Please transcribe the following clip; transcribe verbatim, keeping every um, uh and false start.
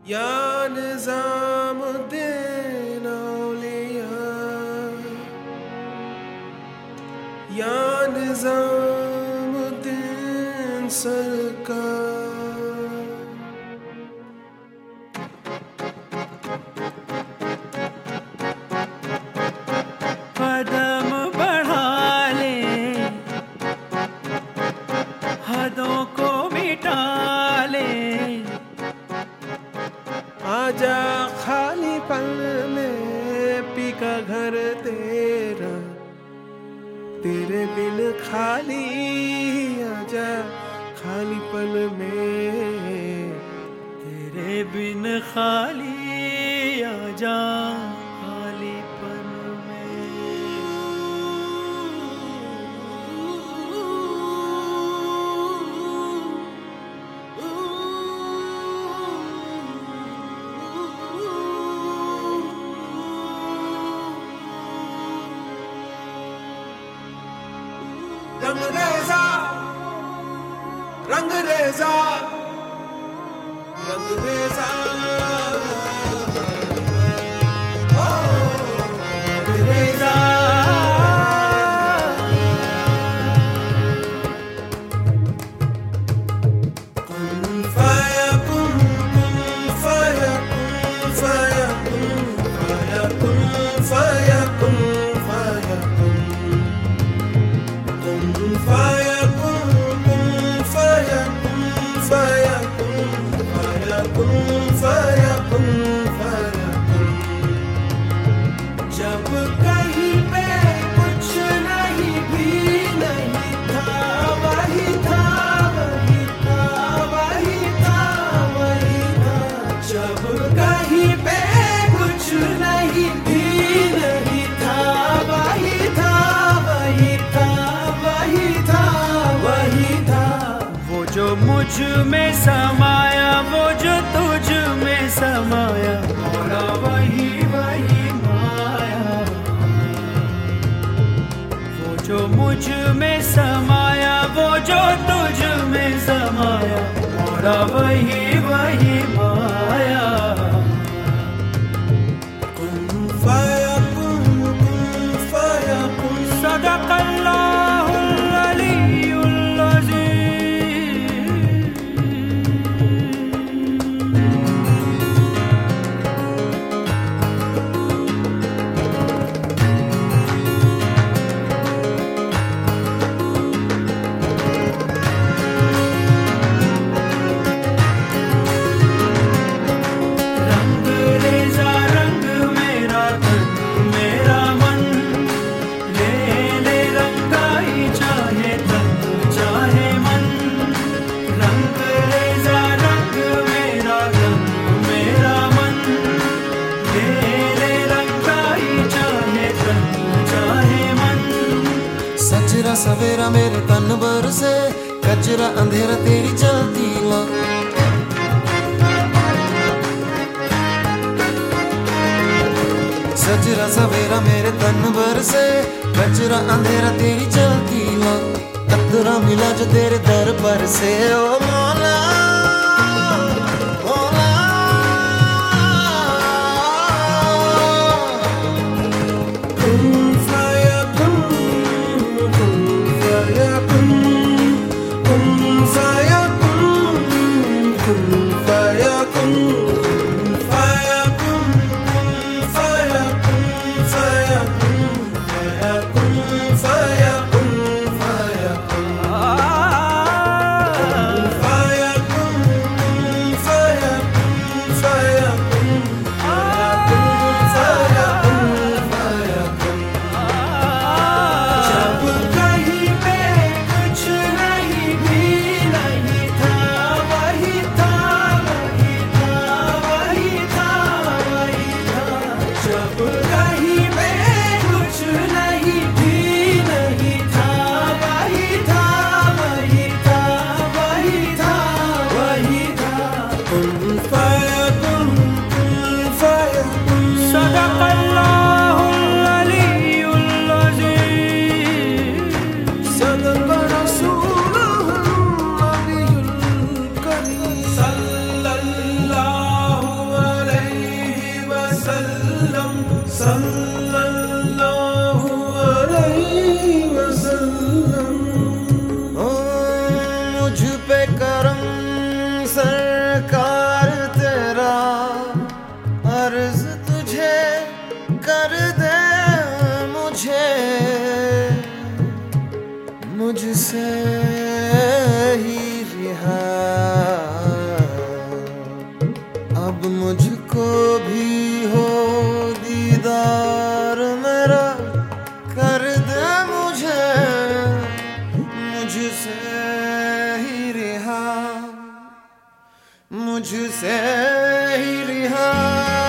या निज़ामुद्दीन औलिया, या निज़ामुद्दीन सरकार। कदम बढ़ा ले, हदों को मिटा ले, आजा खाली पल में पी का घर तेरा, तेरे बिन खाली आजा खाली पल में, तेरे बिन खाली आजा खाली पल में। रंग रेजा रंग रेजा रंग रेजा ओ रंग रेजा। कुन फयकुन कुन फयकुन फयकुन फयकुन फयकुन फयकुन कुन फयकुन कुन फयकुन फयकुन फयकुन फयकुन फयकुन। जब कहीं पे कुछ नहीं भी नहीं था, वही था वही था वही था वही था। जब कहीं पे कुछ नहीं भी नहीं था, वही था वही था वही था वही था। वो जो मुझ में समाया, वो जो तुझ में समाया, मौला वही वही माया। वो जो मुझ में समाया, वो जो तुझ में समाया, मौला वही वही माया। कुन फयकुन कुन फयकुन। सदक़ल्लाहुल अलीयुल अज़ीम। रंग रेज़ा रंग मेरा तन मेरा मन, ले ले रंगाई चाहे तन चाहे मन। रंग रेज़ा रंग मेरा तन मेरा मन, ले ले रंगाई चाहे तन चाहे मन। सजरा सवेरा मेरे तन भर से, कचरा अंधेरा तेरी चलती ला। सजरा सवेरा मेरे तन भर से, कचरा अंधेरा तेरी चलती ला। कतरा मिला जो तेरे दर पर से, ओ मौला मौला। कुन फयकुन कुन फयकुन कुन फयकुन कुन फयकुन कुन फयकुन कुन फयकुन फयकुन फयकुन फयकुन फयकुन। कुन फयकुन सल्लल्लाहु अलैहि वसल्लम। ओ मुझ पे करम सरकार तेरा, अर्ज तुझे कर दे मुझे, मुझसे ही रिहा अब मुझको भी हो दीदार मेरा, कर दे मुझे, मुझसे ही रिहा, मुझसे ही रिहा।